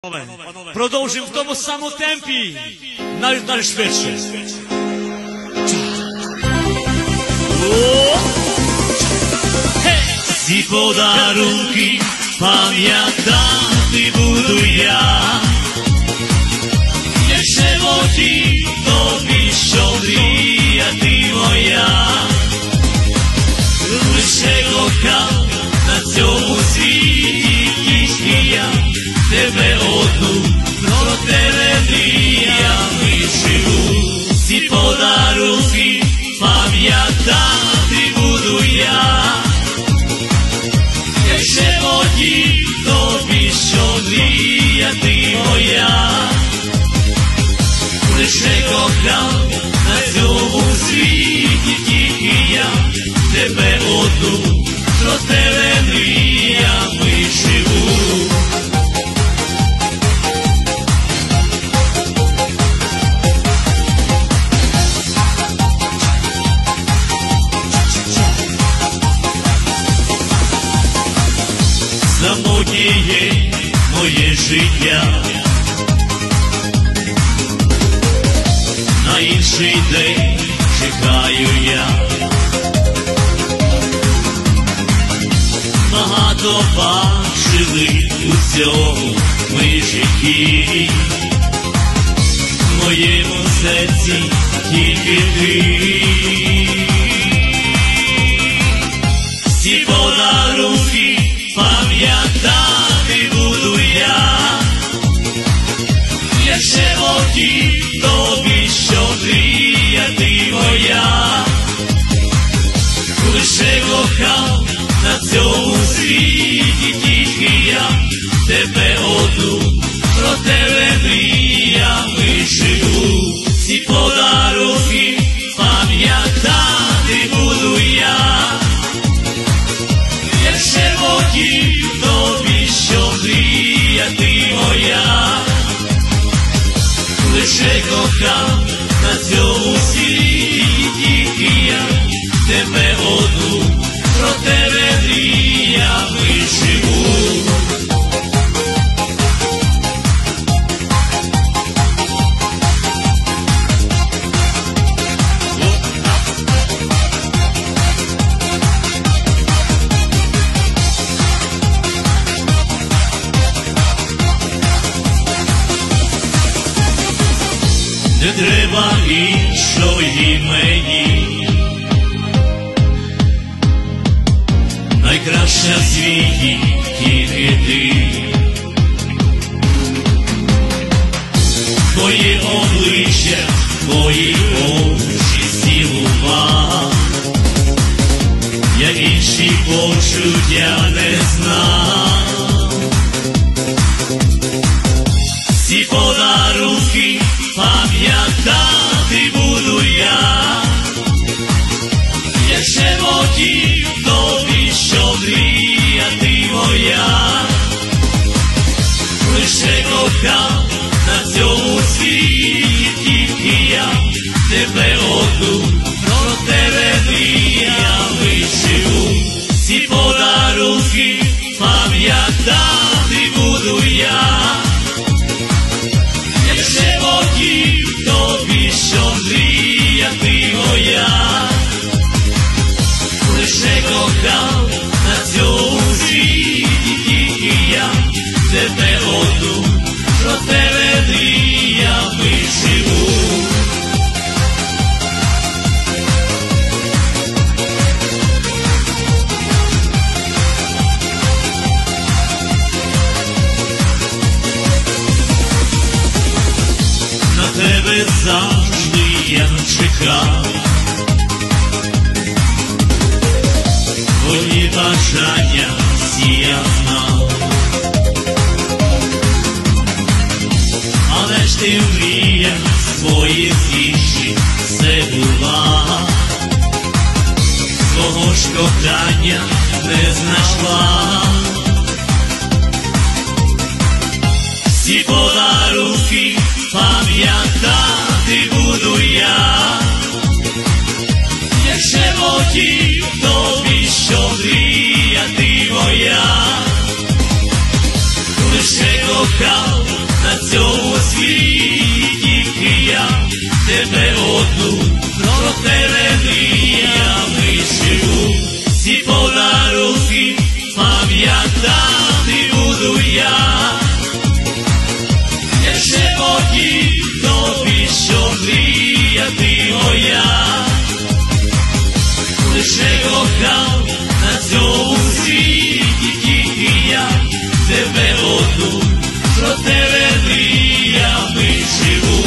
Продовжимо в тому самому темпі, навіть швидше. Ці подарунки пам'ятати буду я, як животі тобі, що мрія ти моя, лише кохав на цьому світі тільки я, тебе одну, про тебе мріями живу. Ці подарунки пам'ятати буду я, як животі тобі, що мрія ти моя, лише кохав на цьому світі тільки я, тебе одну, про тебе мріями живу. Самотнє моє життя, на інший день чекаю я. Багато бачили у цьому ми житті, в моєму серці тільки ти. Ці подарунки пам'ятати буду я, як животі тобі, що мрія ти моя, лише кохав на цьому світі тільки я, тебе одну, про тебе мріями живу. Ці подарунки пам'ятати буду я, як животі тобі, що мрія ти моя, лише кохав на цьому світі тільки я, тебе одну, про тебе мріями живу. Не треба іншої мені, найкраща в світі тільки ти. Твоє обличчя, твої очі цілував, я інші почуття не знав. Ці подарунки пам'ятати буду я, як животі тобі, що мрія ти моя, лише кохав на цьому світі тільки я, тебе одну, про тебе мріями живу. Ці подарунки пам'ятати буду я, як животі тобі, що мрія ти моя, лише кохав на цьому світі тільки я, тебе одну, про тебе мріями живу. Тебе завжди я чекав, твої бажання всі я знав, але ж ти в мріях своїх інші все була, свого ж кохання не знайшла. Всі подарунки пам'ятати буду я, як животі тобі, що мрія ти моя, лише кохав цьому світі я тебе одну протеревіями живу. Ці подарунки пам'ятати буду я. Ще поки тобі, що мрія ти моя. Лише кохав на цьому світі тільки я тебе одну, про тебе мріями живу.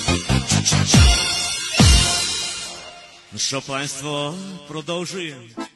Що, państwo, продовжуємо.